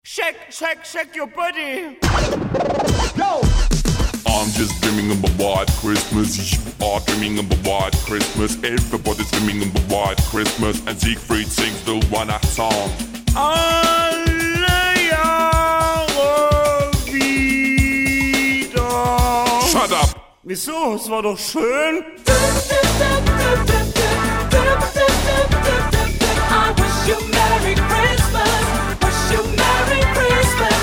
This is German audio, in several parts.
Shake your body. Go! I'm just dreaming of a white Christmas. You are dreaming of a white Christmas. Everybody's dreaming of a white Christmas. And Siegfried sings the Weihnachtssong. Alle Jahre wieder. Shut up! Wieso? Es war doch schön. I wish you Merry Christmas. Wish you Merry Christmas.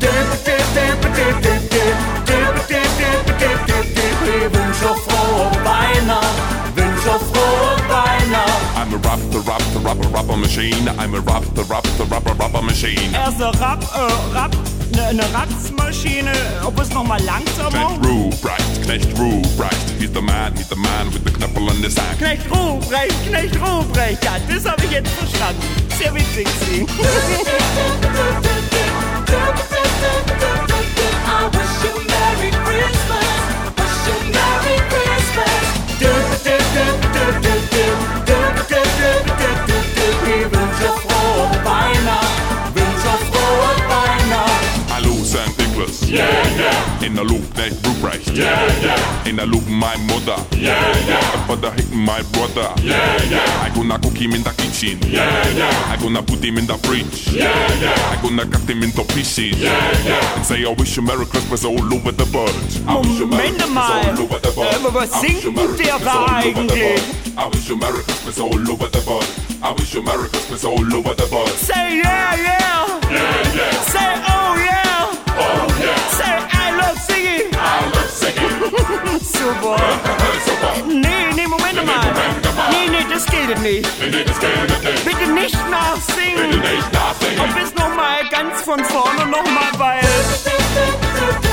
Ich wünsch auch frohe Weihnachten. Wünsch auch frohe Weihnachten. I'm a rapper machine. I'm a rapper machine. Er ist eine Rapsmaschine. Ob es nochmal langsamer? Knecht Ruprecht. He's the man with the Knöppel on the sack. Knecht Ruprecht. Ja, das habe ich jetzt verstanden. Sehr witzig, Sie. I wish you Merry Christmas. Wish you Merry Christmas. Ich wünsch auch frohe Weihnachten. Wünsch auch frohe Weihnachten. Hallo St. Nicholas. Yeah, yeah. In der Loop Knecht Ruprecht. Yeah, yeah. In der Loop my mother. Yeah, yeah. But the hitting my brother. Yeah, yeah. I gonna cook him in the kitchen. Yeah, yeah. I gonna put him in the fridge. Yeah, yeah. I gonna cut him into pieces. Yeah, yeah. And say I wish you Merry Christmas all over the world. Moment mal. Was singt denn der da eigentlich? I wish you Merry Christmas all over the world. I wish you Merry Christmas all over the world. Say yeah, yeah. Yeah, yeah. Say oh yeah. Oh yeah. Say I love singing. I love singing. Super. Super. Nee, Moment mal. Nee, das geht nicht. Nee, das geht nicht. Bitte nicht nachsingen. Bitte nicht nachsingen. Und bis nochmal ganz von vorne nochmal, weil...